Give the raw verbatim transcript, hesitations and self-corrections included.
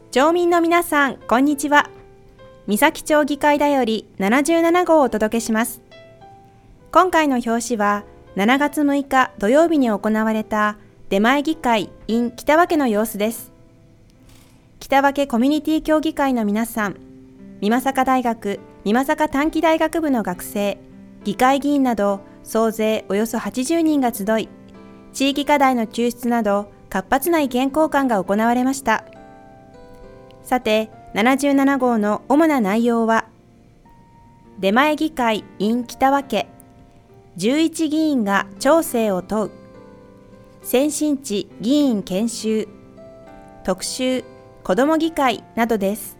町民の皆さん、こんにちは。三崎町議会だよりななじゅうなな号をお届けします。今回の表紙はしちがつむいか土曜日に行われた出前議会 in 北分の様子です。北分コミュニティ協議会の皆さん、美作大学美作短期大学部の学生、議会議員など総勢およそはちじゅうにんが集い、地域課題の抽出など活発な意見交換が行われました。さて、ななじゅうなな号の主な内容は、出前議会 in 北分、じゅういち議員が町政を問う、先進地議員研修、特集、子ども議会などです。